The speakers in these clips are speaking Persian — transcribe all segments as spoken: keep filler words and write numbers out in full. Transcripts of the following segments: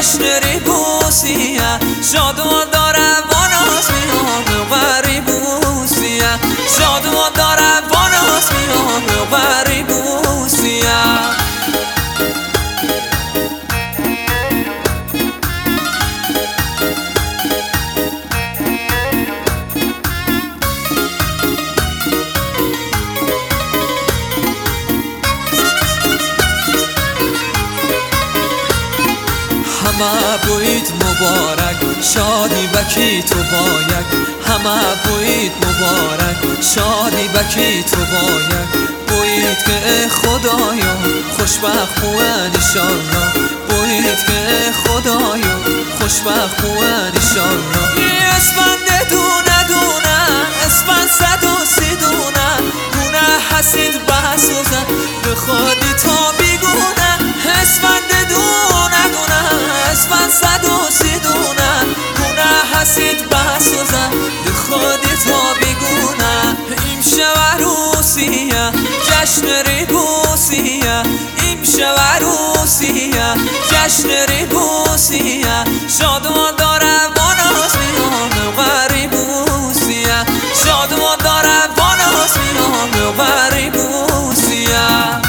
جشن ریبوسیه شادمان داره واناس میان غریبوسیه شادمان داره واناس میان غریبوسیه همه بوید مبارک شادی بکی تو باید همه بوید مبارک شادی بکی تو باید بوید که خدایا خوشبخت بوید انشالله بوید که خدایا خوشبخت بوید انشالله اسفند دونه دونه اسفند صد و سی دونه گونه حسید بسوزن به خودی تا بیگونه اسفند دونه دونه اسفند صد و سی دونه گونه حسید بسوزن به خودی تا بیگونه این شب عروسیه جشن ریبوسیه این شب عروسیه جشن ریبوسیه شادمان داره واناس میان غریبوسیه شادمان داره واناس میان غریبوسیه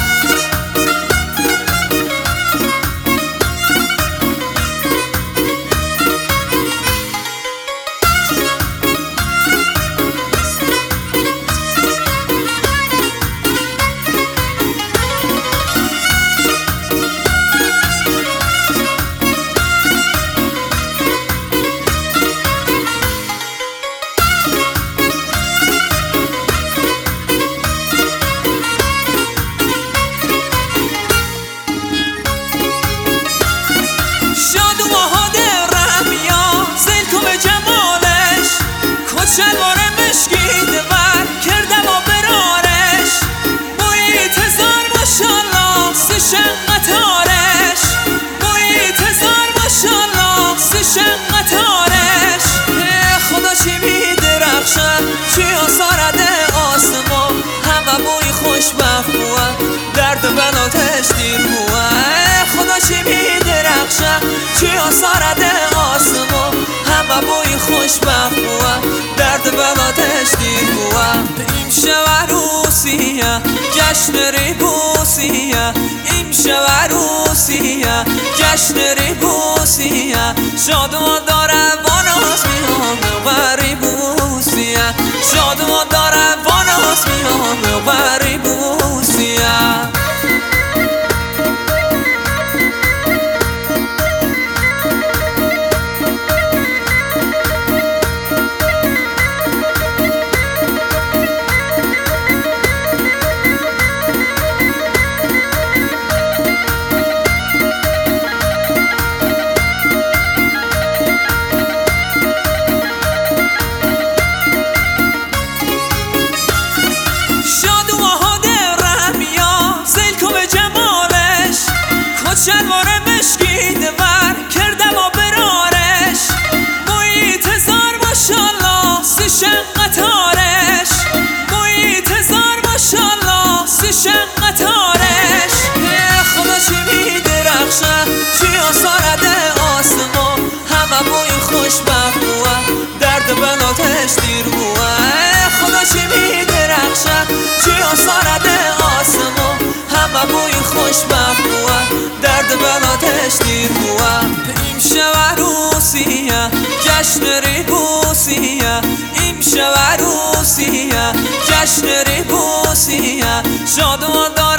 شلوار مشکی دور کردم و برارش بوی تزار ماشالله سی شنقتارش بوی تزار ماشالله سی شنقتارش خدا چی می درخشه چی آسارده آسمان همه بوی خوشبخت بوه درد بلاتش دیر بوه خدا چی می درخشه چی آسارده آسمان همه بوی خوشبخت بوه درد بلاتش دیر بوه این شب عروسیه جشن ریبوسیه این شب عروسیه جشن ریبوسیه شادمان داره واناس میان غریبوسیه شادمان داره واناس میان غریبوسیه شلوار مشکی دور کردم و برارش بوی تزار ماشالله سی شنقتارش بوی تزار ماشالله سی شنقتارش خدا چی می درخشه چی آسارده آسمان همه بوی خوشبخت بوه درد بلاتش دیر بوه خدا چی می درخشه چی آسارده آسمان همه بوی خوشبخت بوه درد بلاتش دیر بوه این شب عروسیه جشن ریبوسیه این شب عروسیه جشن ریبوسیه شادمان